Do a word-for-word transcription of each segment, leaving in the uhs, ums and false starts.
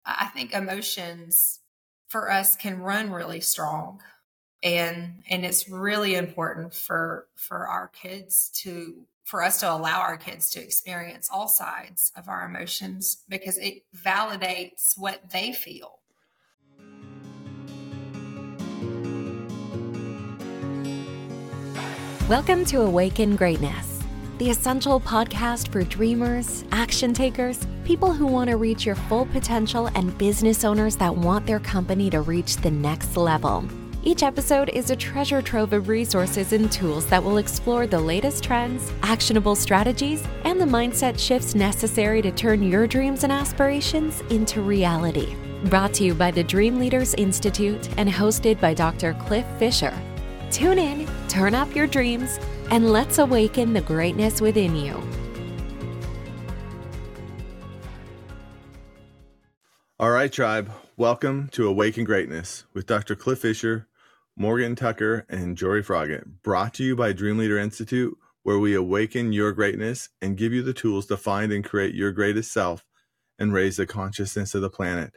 I think emotions for us can run really strong. And, and it's really important for, for our kids to, for us to allow our kids to experience all sides of our emotions because it validates what they feel. Welcome to Awaken Greatness, the essential podcast for dreamers, action takers, people who want to reach your full potential, and business owners that want their company to reach the next level. Each episode is a treasure trove of resources and tools that will explore the latest trends, actionable strategies, and the mindset shifts necessary to turn your dreams and aspirations into reality. Brought to you by the Dream Leaders Institute and hosted by Doctor Cliff Fisher. Tune in, turn up your dreams, and let's awaken the greatness within you. All right, tribe. Welcome to Awaken Greatness with Doctor Cliff Fisher, Morgan Tucker, and Jory Froggatt. Brought to you by Dream Leader Institute, where we awaken your greatness and give you the tools to find and create your greatest self and raise the consciousness of the planet.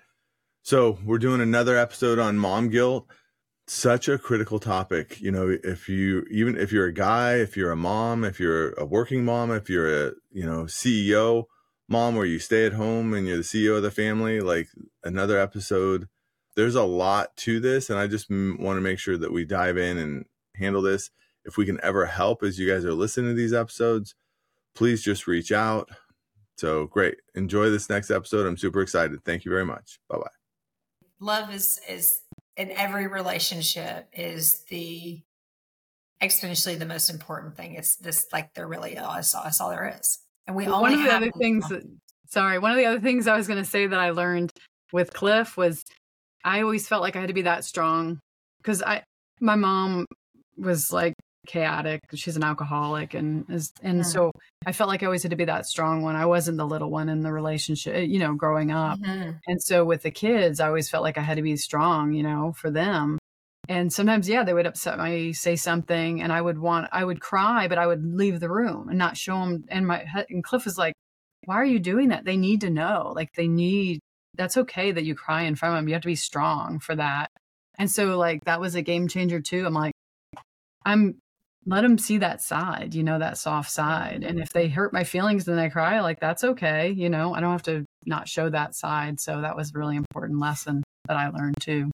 So we're doing another episode on mom guilt. Such a critical topic. You know, if you, even if you're a guy, if you're a mom, if you're a working mom, if you're a, you know, C E O mom where you stay at home and you're the C E O of the family, like another episode, there's a lot to this. And I just m- want to make sure that we dive in and handle this. If we can ever help as you guys are listening to these episodes, please just reach out. So great. Enjoy this next episode. I'm super excited. Thank you very much. Bye-bye. Love is, is, in every relationship is the exponentially the most important thing. It's this, like, there really is. That's all there is. And we well, only one of the have other things, that, sorry, one of the other things I was going to say that I learned with Cliff was I always felt like I had to be that strong because I, my mom was like chaotic. She's an alcoholic. And, is, and mm-hmm. so I felt like I always had to be that strong one. I wasn't the little one in the relationship, you know, growing up. Mm-hmm. And so with the kids, I always felt like I had to be strong, you know, for them. And sometimes, yeah, they would upset me, say something, and I would want, I would cry, but I would leave the room and not show them. And my, and Cliff was like, why are you doing that? They need to know, like they need, that's okay that you cry in front of them. You have to be strong for that. And so like, that was a game changer too. I'm like, I'm, let them see that side, you know, that soft side. And if they hurt my feelings, then I cry, like, that's okay. You know, I don't have to not show that side. So that was a really important lesson that I learned too.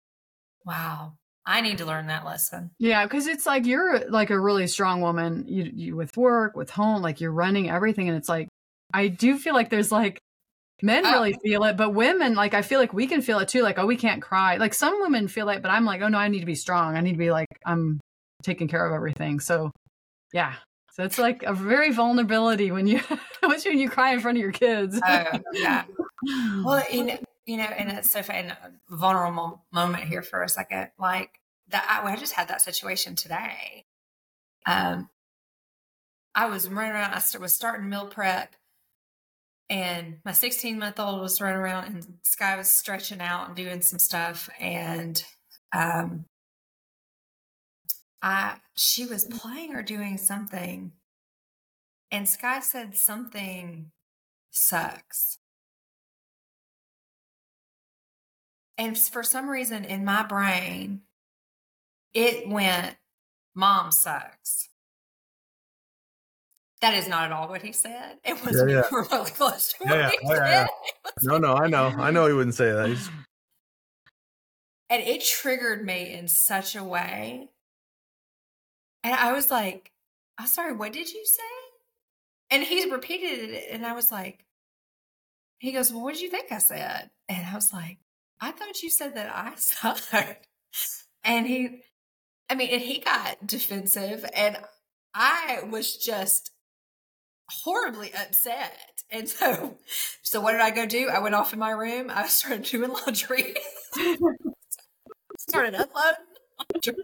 Wow. I need to learn that lesson. Yeah. Cause it's like, you're like a really strong woman, you, you with work, with home, like you're running everything. And it's like, I do feel like there's like, men oh. really feel it, but women, like, I feel like we can feel it too. Like, oh, we can't cry. Like some women feel it, but I'm like, oh no, I need to be strong. I need to be like, I'm taking care of everything. So yeah. So it's like a very vulnerability when you, when you cry in front of your kids. Oh yeah. Well, you know, you know, and it's so funny, a vulnerable moment here for a second. Like that, I, I just had that situation today. Um, I was running around, I was starting meal prep and my sixteen month old was running around and Sky was stretching out and doing some stuff. And, um, I, she was playing or doing something and Sky said something sucks. And for some reason in my brain, it went, mom sucks. That is not at all what he said. It was yeah, yeah. really close to yeah, what yeah. he oh, said. Yeah, yeah. No, no, I know. I know he wouldn't say that. He's... And it triggered me in such a way. And I was like, I'm sorry, what did you say? And he repeated it. And I was like, he goes, well, what did you think I said? And I was like, I thought you said that I sucked. And he, I mean, and he got defensive. And I was just horribly upset. And so, so what did I go do? I went off in my room. I started doing laundry. started unloading laundry.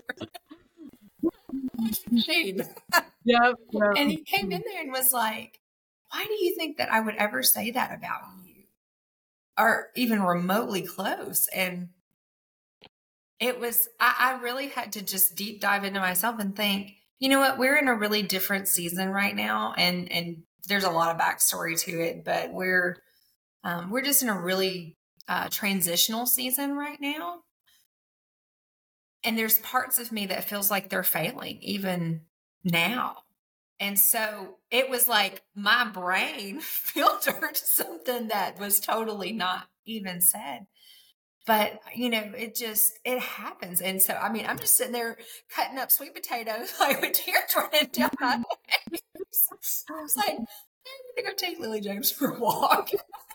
Machine. Yep, yep. And he came in there and was like, why do you think that I would ever say that about you? Or even remotely close? And it was, I, I really had to just deep dive into myself and think, you know what, we're in a really different season right now. And, and there's a lot of backstory to it, but we're, um, we're just in a really uh, transitional season right now. And there's parts of me that feels like they're failing even now. And so it was like my brain filtered something that was totally not even said. But, you know, it just, it happens. And so, I mean, I'm just sitting there cutting up sweet potatoes, like with tears running down my face. I was like, I'm going to go take Lily James for a walk.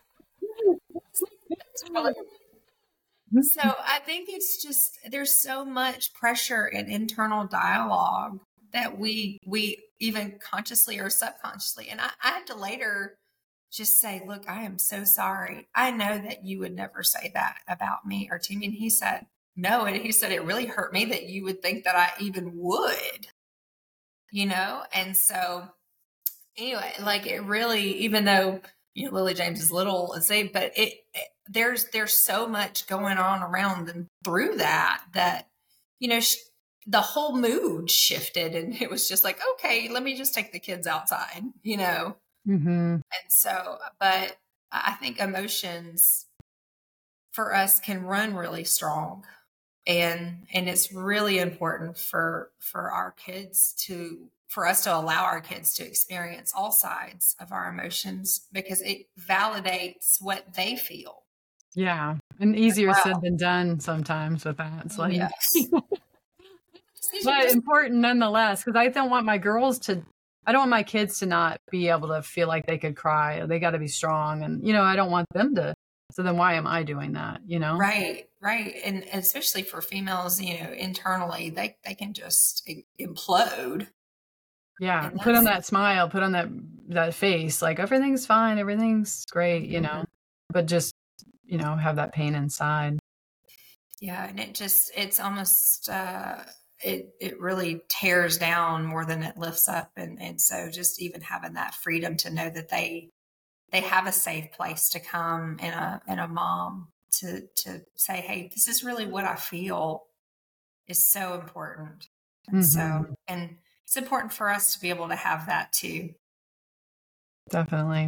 So I think it's just, there's so much pressure and internal dialogue that we, we even consciously or subconsciously, and I, I had to later just say, look, I am so sorry. I know that you would never say that about me or to me. And he said, no. And he said, it really hurt me that you would think that I even would, you know? And so anyway, like it really, even though, you know, Lily James is little and say, but it, it there's, there's so much going on around and through that, that, you know, sh- the whole mood shifted and it was just like, okay, let me just take the kids outside, you know? Mm-hmm. And so, but I think emotions for us can run really strong, and, and it's really important for, for our kids to, for us to allow our kids to experience all sides of our emotions because it validates what they feel. Yeah. And easier Wow. said than done sometimes with that. It's like, yes. but important nonetheless, because I don't want my girls to, I don't want my kids to not be able to feel like they could cry. They got to be strong. And, you know, I don't want them to. So then why am I doing that? You know? Right. Right. And especially for females, you know, internally, they, they can just implode. Yeah. Put on that smile, put on that, that face, like everything's fine. Everything's great, you know, but just, you know, have that pain inside. Yeah. And it just, it's almost, uh, it, it really tears down more than it lifts up. And, and so just even having that freedom to know that they, they have a safe place to come and a, and a mom to, to say, hey, this is really what I feel is so important. And mm-hmm. so, and it's important for us to be able to have that too. Definitely.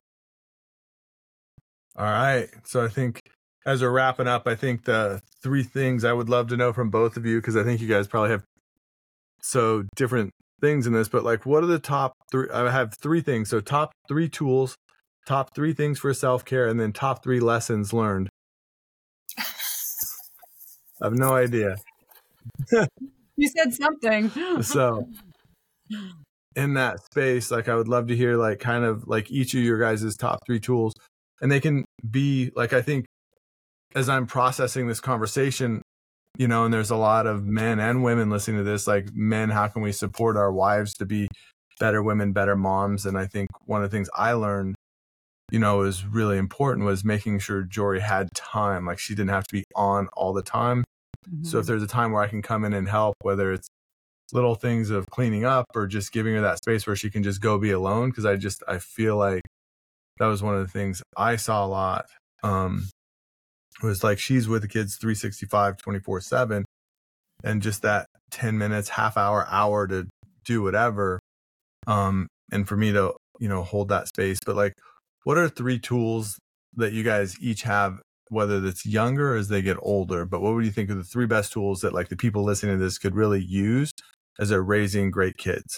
All right. So I think as we're wrapping up, I think the three things I would love to know from both of you, because I think you guys probably have so different things in this, but like, what are the top three? I have three things. So top three tools, top three things for self-care, and then top three lessons learned. I have no idea. You said something. So in that space, like I would love to hear like kind of like each of your guys' top three tools. And they can be like, I think as I'm processing this conversation, you know, and there's a lot of men and women listening to this, like men, how can we support our wives to be better women, better moms? And I think one of the things I learned, you know, was really important was making sure Jory had time. Like she didn't have to be on all the time. Mm-hmm. So if there's a time where I can come in and help, whether it's little things of cleaning up or just giving her that space where she can just go be alone. Cause I just, I feel like that was one of the things I saw a lot. Um, it was like she's with the kids three sixty-five, twenty-four seven, and just that ten minutes, half hour, hour to do whatever. Um, and for me to, you know, hold that space. But like, what are three tools that you guys each have, whether that's younger or as they get older? But what would you think are the three best tools that like the people listening to this could really use as they're raising great kids?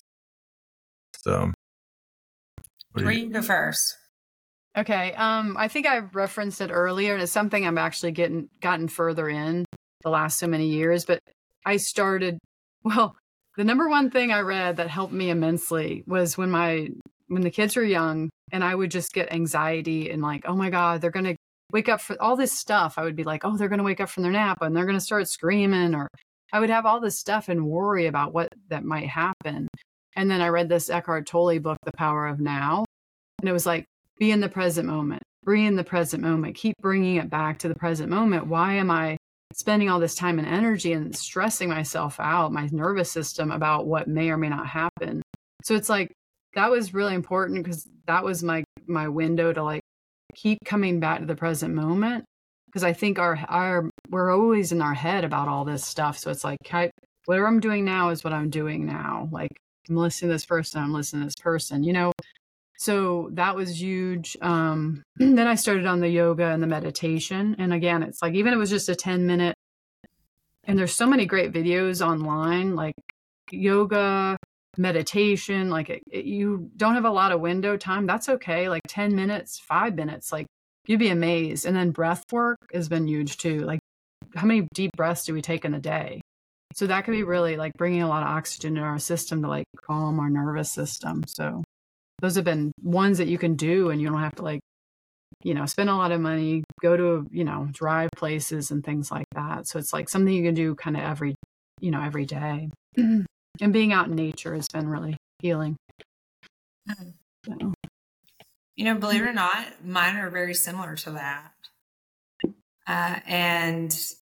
So, Three, you go first. Okay. Um, I think I referenced it earlier, and it's something I'm actually getting gotten further in the last so many years. But I started, well, the number one thing I read that helped me immensely was when my when the kids were young, and I would just get anxiety and like, oh my God, they're gonna wake up for all this stuff. I would be like, oh, they're gonna wake up from their nap and they're gonna start screaming, or I would have all this stuff and worry about what that might happen. And then I read this Eckhart Tolle book, The Power of Now, and it was like, be in the present moment, be in the present moment, keep bringing it back to the present moment. Why am I spending all this time and energy and stressing myself out, my nervous system about what may or may not happen? So it's like, that was really important because that was my, my window to like keep coming back to the present moment. Because I think our, our, we're always in our head about all this stuff. So it's like, I, whatever I'm doing now is what I'm doing now. Like I'm listening to this person, I'm listening to this person, you know? So that was huge. Um, then I started on the yoga and the meditation. And again, it's like, even if it was just a ten minute, and there's so many great videos online, like yoga, meditation, like it, it, you don't have a lot of window time. That's okay. Like ten minutes, five minutes, like you'd be amazed. And then breath work has been huge too. Like how many deep breaths do we take in a day? So that could be really like bringing a lot of oxygen in our system to like calm our nervous system. So those have been ones that you can do, and you don't have to like, you know, spend a lot of money, go to, you know, drive places and things like that. So it's like something you can do kind of every, you know, every day. And being out in nature has been really healing. So. You know, believe it or not, mine are very similar to that. Uh, and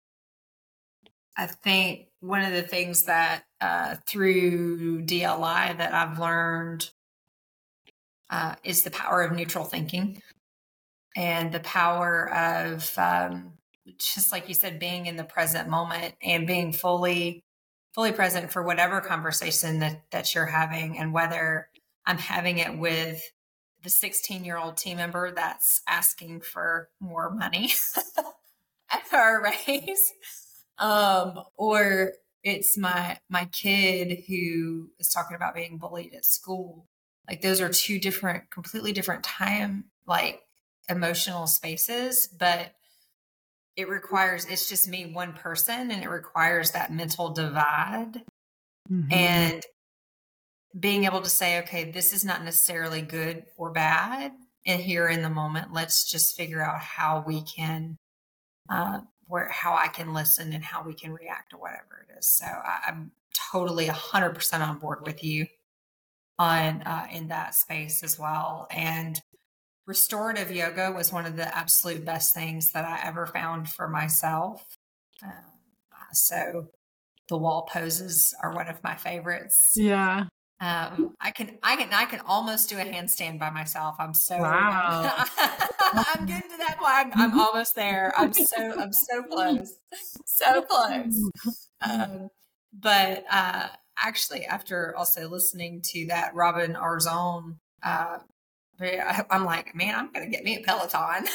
I think one of the things that uh, through D L I that I've learned uh, is the power of neutral thinking and the power of, um, just like you said, being in the present moment and being fully, fully present for whatever conversation that, that you're having, and whether I'm having it with the sixteen year old team member that's asking for more money at our raise. Um, or it's my, my kid who is talking about being bullied at school. Like those are two different, completely different time, like emotional spaces, but it requires, it's just me, one person, and it requires that mental divide. Mm-hmm. And being able to say, okay, this is not necessarily good or bad. And here in the moment, let's just figure out how we can, uh, where, how I can listen and how we can react to whatever it is. So I, I'm totally a hundred percent on board with you on, uh, in that space as well. And restorative yoga was one of the absolute best things that I ever found for myself. Um, so the wall poses are one of my favorites. Yeah. Um, I can, I can, I can almost do a handstand by myself. I'm so, wow. I'm getting to that point. I'm, I'm almost there. I'm so, I'm so close, so close. Um, but, uh, actually after also listening to that Robin Arzon, uh, I'm like, man, I'm going to get me a Peloton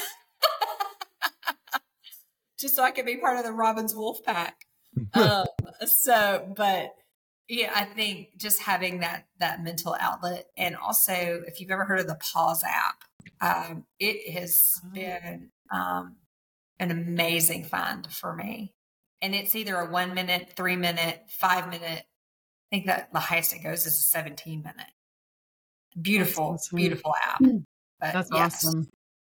just so I can be part of the Robin's Wolf Pack. um, so, but yeah, I think just having that, that mental outlet. And also if you've ever heard of the Pause app, um, it has been, um, an amazing find for me. And it's either a one minute, three minute, five minute. I think that the highest it goes is a seventeen minute. Beautiful, awesome. Beautiful app. But That's yes. awesome.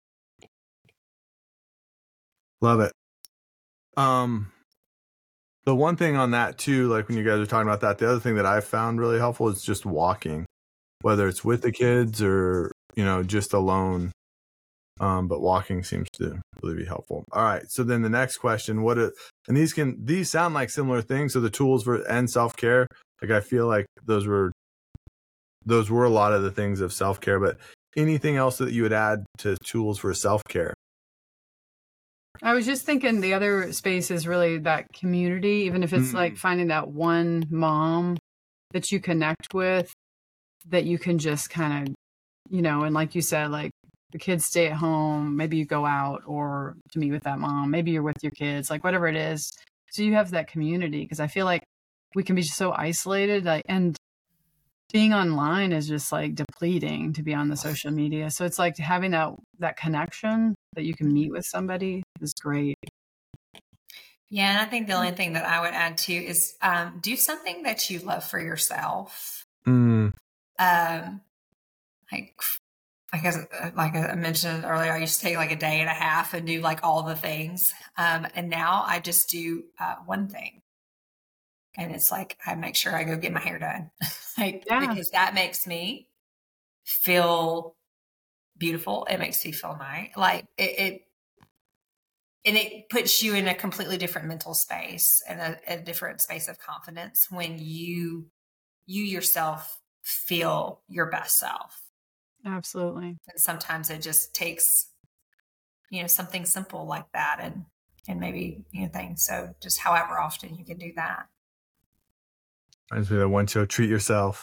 Love it. Um, the one thing on that too, like when you guys are talking about that, the other thing that I've found really helpful is just walking, whether it's with the kids or, you know, just alone. Um, but walking seems to really be helpful. All right. So then the next question, what, are, and these can, these sound like similar things. So the tools for, and self-care, like I feel like those were, those were a lot of the things of self-care, but anything else that you would add to tools for self-care? I was just thinking the other space is really that community, even if it's mm. like finding that one mom that you connect with, that you can just kind of, you know, and like you said, like the kids stay at home, maybe you go out or to meet with that mom, maybe you're with your kids, like whatever it is. So you have that community, because I feel like we can be so isolated, like, and being online is just like depleting to be on the social media. So it's like having that, that connection that you can meet with somebody is great. Yeah. And I think the only thing that I would add too is, um, do something that you love for yourself. Mm. Um, like, like, as, like I mentioned earlier, I used to take like a day and a half and do like all the things. Um, and now I just do, uh, one thing. And it's like, I make sure I go get my hair done. like, yeah. Because that makes me feel beautiful. It makes me feel nice. Like it, it, and it puts you in a completely different mental space and a, a different space of confidence when you, you yourself feel your best self. Absolutely. And sometimes it just takes, you know, something simple like that and, and maybe, you know, things. So just however often you can do that. Reminds me of that one show, Treat Yourself.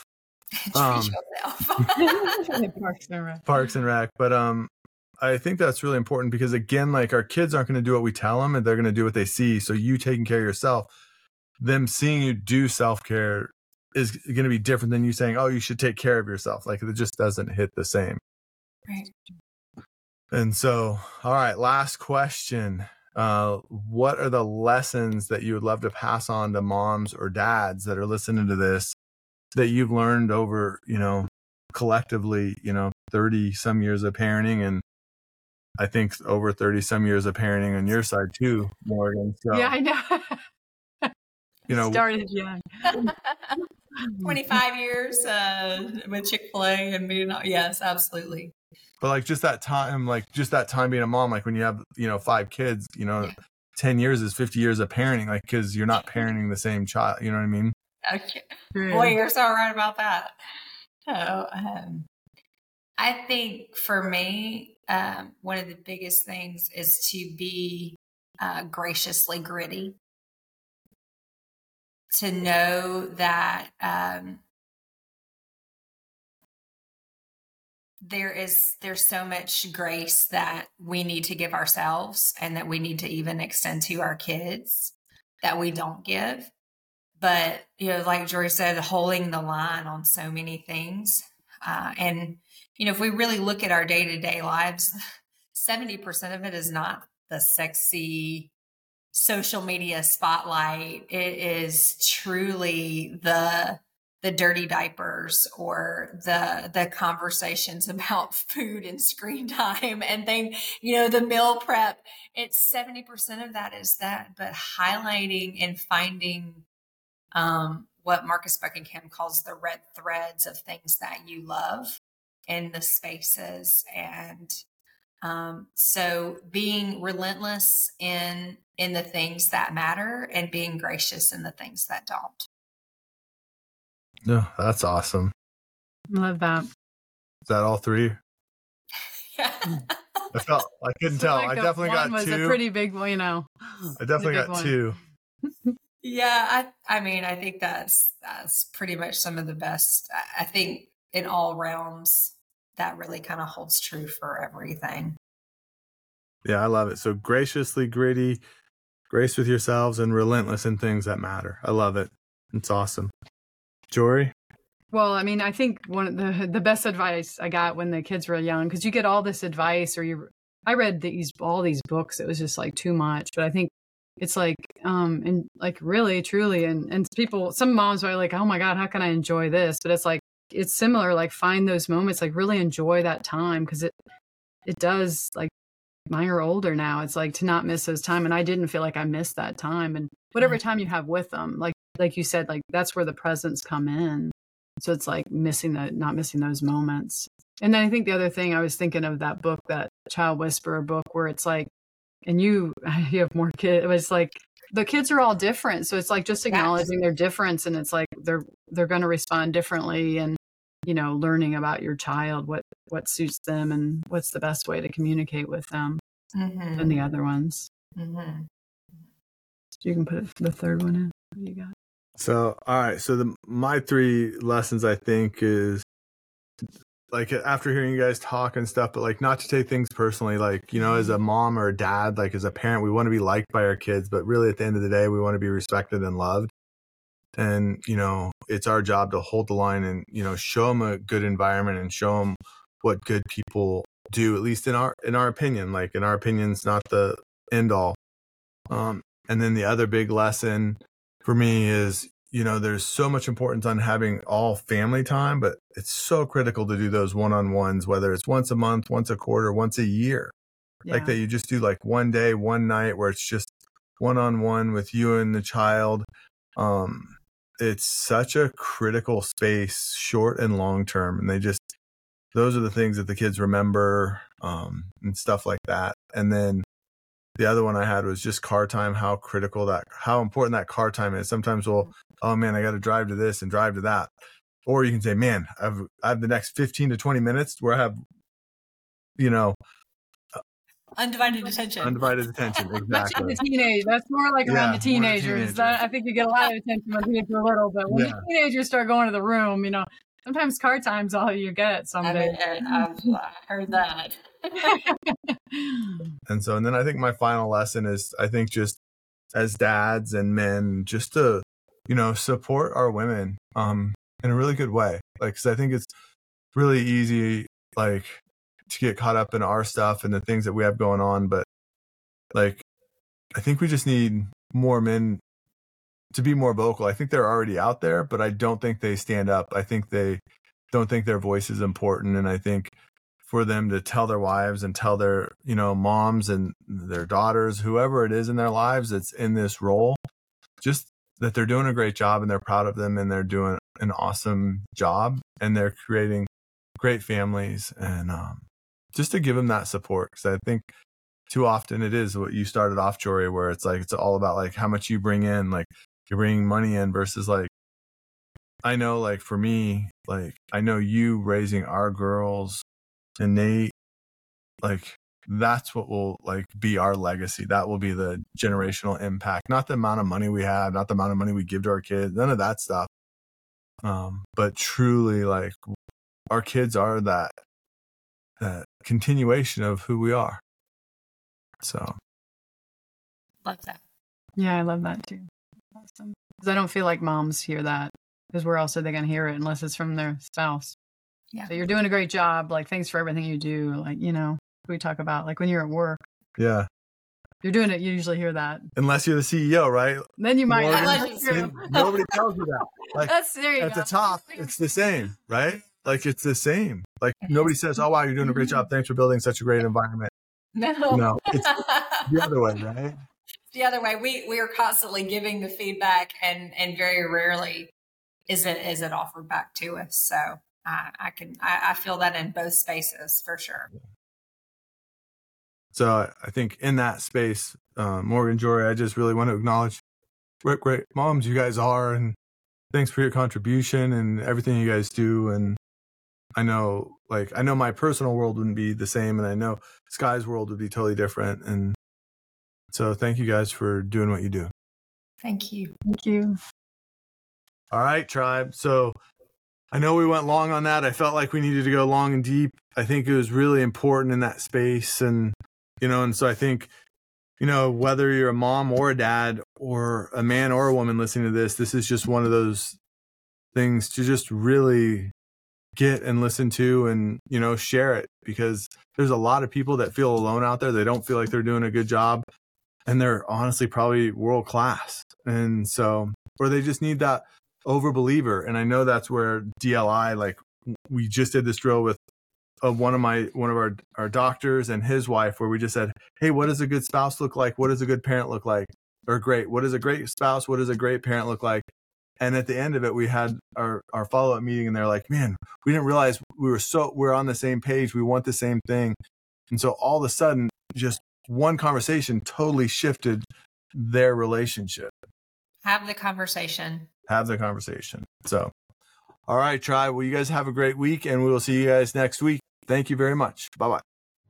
Um, Parks and Rec. Parks and Rec. But um, I think that's really important because, again, like our kids aren't going to do what we tell them and they're going to do what they see. So you taking care of yourself, them seeing you do self-care is going to be different than you saying, oh, you should take care of yourself. Like it just doesn't hit the same. Right. And so, all right, last question. Uh, what are the lessons that you would love to pass on to moms or dads that are listening to this that you've learned over, you know, collectively, you know, thirty some years of parenting, and I think over thirty some years of parenting on your side too, Morgan. So, yeah, I know. You know, started young. twenty-five years uh, with Chick-fil-A and being, yes, absolutely. But like just that time, like just that time being a mom, like when you have, you know, five kids, you know, yeah. ten years is fifty years of parenting, like, cause you're not parenting the same child. You know what I mean? Okay. Boy, you're so right about that. So, um, I think for me, um, one of the biggest things is to be uh, graciously gritty. To know that um, there is there's so much grace that we need to give ourselves and that we need to even extend to our kids that we don't give. But, you know, like Jory said, holding the line on so many things. Uh, and, you know, if we really look at our day-to-day lives, seventy percent of it is not the sexy social media spotlight. It is truly the the dirty diapers or the the conversations about food and screen time and thing, you know, the meal prep. It's seventy percent of that is that, but highlighting and finding um, what Marcus Buckingham calls the red threads of things that you love in the spaces. And um, so being relentless in in the things that matter and being gracious in the things that don't. No, that's awesome. Love that. Is that all three? Yeah. I felt I couldn't So tell. like I definitely one got was two. A pretty big one, you know. I definitely got one. two. Yeah, I I mean, I think that's that's pretty much some of the best. I think in all realms that really kind of holds true for everything. Yeah, I love it. So graciously gritty, grace with yourselves, and relentless in things that matter. I love it. It's awesome. Jory? Well, I mean, I think one of the the best advice I got when the kids were young, because you get all this advice, or you, I read these all these books. It was just like too much. But I think it's like, um, and like really, truly, and and people, some moms are like, oh my God, how can I enjoy this? But it's like it's similar. Like find those moments, like really enjoy that time, because it it does. Like mine are older now. It's like to not miss those time, and I didn't feel like I missed that time. And whatever time you have with them, like like you said, like that's where the presents come in. So it's like missing that, not missing those moments. And then I think the other thing, I was thinking of that book, that Child Whisperer book, where it's like, and you, you have more kids. It was like, the kids are all different. So it's like just acknowledging their difference. And it's like, they're, they're going to respond differently, and, you know, learning about your child, what, what suits them and what's the best way to communicate with them mm-hmm. than the other ones. Mm-hmm. So you can put it, the third one in. What do you got? So, all right. So the, my three lessons, I think, is like after hearing you guys talk and stuff, but like not to take things personally, like, you know, as a mom or a dad, like as a parent, we want to be liked by our kids, but really at the end of the day, we want to be respected and loved. And, you know, it's our job to hold the line and, you know, show them a good environment and show them what good people do, at least in our, in our opinion. Like in our opinion's not the end all. Um, and then the other big lesson for me is, you know, there's so much importance on having all family time, but it's so critical to do those one-on-ones, whether it's once a month, once a quarter, once a year, yeah. Like that you just do like one day, one night where it's just one-on-one with you and the child. Um, it's such a critical space, short and long term. And they just, those are the things that the kids remember, um, and stuff like that. And then the other one I had was just car time, how critical that, how important that car time is. Sometimes we'll, oh man, I got to drive to this and drive to that. Or you can say, man, I've, I have the next fifteen to twenty minutes where I have, you know, undivided attention. Undivided attention, exactly. The teenage, that's more like around yeah, the teenagers. Teenagers. That, I think you get a lot of attention when kids are little, but when yeah. the teenagers start going to the room, you know, Sometimes car time's all you get someday. I mean, I've heard that. And so, and then I think my final lesson is, I think just as dads and men, just to, you know, support our women um, in a really good way. Like, cause I think it's really easy, like, to get caught up in our stuff and the things that we have going on. But like, I think we just need more men to be more vocal. I think they're already out there, but I don't think they stand up. I think they don't think their voice is important. And I think for them to tell their wives and tell their, you know, moms and their daughters, whoever it is in their lives that's in this role, just that they're doing a great job and they're proud of them and they're doing an awesome job and they're creating great families, and um, just to give them that support. Because I think too often it is what you started off, Jory, where it's like, it's all about like how much you bring in, like you're bringing money in versus like, I know like for me, like I know you raising our girls and Nate, like that's what will like be our legacy. That will be the generational impact, not the amount of money we have, not the amount of money we give to our kids, none of that stuff. Um, but truly like our kids are that, that continuation of who we are. So. Love that. Yeah, I love that too. Awesome. Because I don't feel like moms hear that, because where else are they going to hear it unless it's from their spouse? Yeah. So you're doing a great job. Like, thanks for everything you do. Like, you know, we talk about like when you're at work. Yeah. You're doing it. You usually hear that. Unless you're the C E O, right? Then you might. Morgan, nobody tells you that. Like That's there you at go. the top, it's the same, right? Like it's the same. Like nobody says, "Oh wow, you're doing a great job. Thanks for building such a great environment." No, no, it's the other way, right? The other way. We we are constantly giving the feedback, and and very rarely is it is it offered back to us. So I, I can I, I feel that in both spaces for sure. So I think in that space, uh, Morgan, Jory, I just really want to acknowledge what great moms you guys are, and thanks for your contribution and everything you guys do. And I know, like, I know my personal world wouldn't be the same, and I know Sky's world would be totally different. And so thank you guys for doing what you do. Thank you. Thank you. All right, tribe. So I know we went long on that. I felt like we needed to go long and deep. I think it was really important in that space. And, you know, and so I think, you know, whether you're a mom or a dad or a man or a woman listening to this, this is just one of those things to just really get and listen to and, you know, share it, because there's a lot of people that feel alone out there. They don't feel like they're doing a good job, and they're honestly probably world class. And so, or they just need that over believer. And I know that's where D L I, like we just did this drill with uh, one of my, one of our, our doctors and his wife, where we just said, hey, what does a good spouse look like? What does a good parent look like? Or great. What does a great spouse? What does a great parent look like? And at the end of it, we had our, our follow-up meeting, and they're like, man, we didn't realize we were so, we're on the same page. We want the same thing. And so all of a sudden, just one conversation totally shifted their relationship. Have the conversation. Have the conversation. So, all right, tribe. Well, you guys have a great week, and we will see you guys next week. Thank you very much. Bye-bye.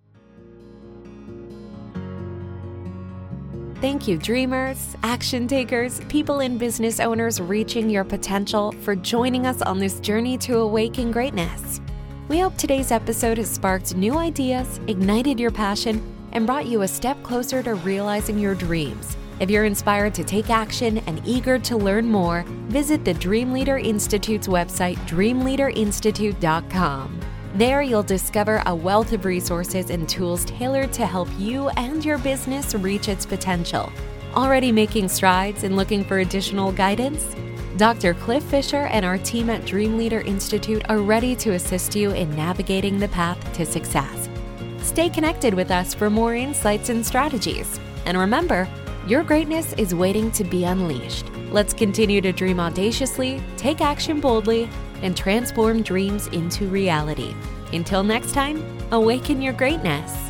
Thank you, dreamers, action takers, people and business owners reaching your potential, for joining us on this journey to awaken greatness. We hope today's episode has sparked new ideas, ignited your passion, and brought you a step closer to realizing your dreams. If you're inspired to take action and eager to learn more, visit the Dream Leader Institute's website, dream leader institute dot com. There, you'll discover a wealth of resources and tools tailored to help you and your business reach its potential. Already making strides and looking for additional guidance? Doctor Cliff Fisher and our team at Dream Leader Institute are ready to assist you in navigating the path to success. Stay connected with us for more insights and strategies. And remember, your greatness is waiting to be unleashed. Let's continue to dream audaciously, take action boldly, and transform dreams into reality. Until next time, awaken your greatness.